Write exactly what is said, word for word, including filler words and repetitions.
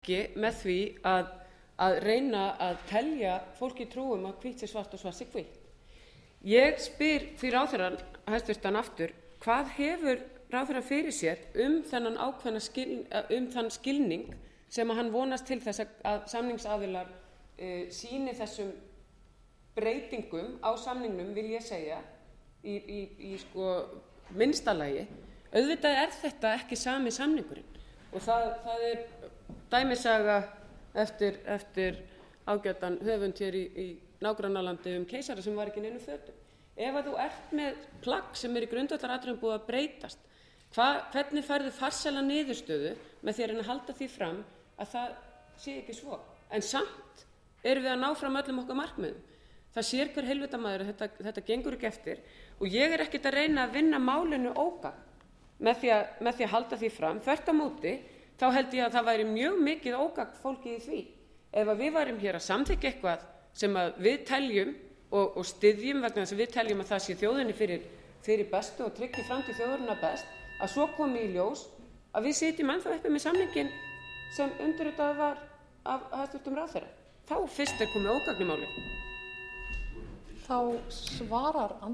ekki með því að, að reyna að telja fólki trúum að hvítt sé svart og svart sé hvítt. Ég spyr því ráðherrann hæstvirtan aftur, hvað hefur ráðherrann fyrir sér um þennan ákveðna skil, um þann skilning sem að hann vonast til þess að samningsaðilar uh, sýni þessum breytingum á samningnum, vil ég segja, í, í, í sko minnsta lagi. Auðvitað er þetta ekki sami samningurinn og það, það er dæmisaga eftir, eftir ágætan höfund hér í, í nágrannalandi um keisara sem var ekki í neinum fötum. Ef að þú ert með plagg sem er í grundvallaratriðum búið að breytast, hva, hvernig færðu farsæla niðurstöðu með því að reyna að halda því fram að það sé ekki svo? En samt erum við að ná fram öllum okkar markmiðum. Það sér hver heilvita maður að þetta, þetta gengur ekki eftir og ég er ekkert að reyna að vinna málinu ógagn með því að, með því að halda því fram. Þvert á móti, þá held ég að það væri mjög mikið ógagn fólkið í því. Ef að við værum hér að samþykkja eitthvað sem að við teljum og, og styðjum vegna þess að við teljum að það sé þjóðinni fyrir, fyrir bestu og tryggi framtíð þjóðarinnar best, að svo komi í ljós að við sitjum ennþá uppi með samninginn sem undirritað var af hæstvirtum ráðherra. Þá fyrst er komið ógagn í málið. Þá svarar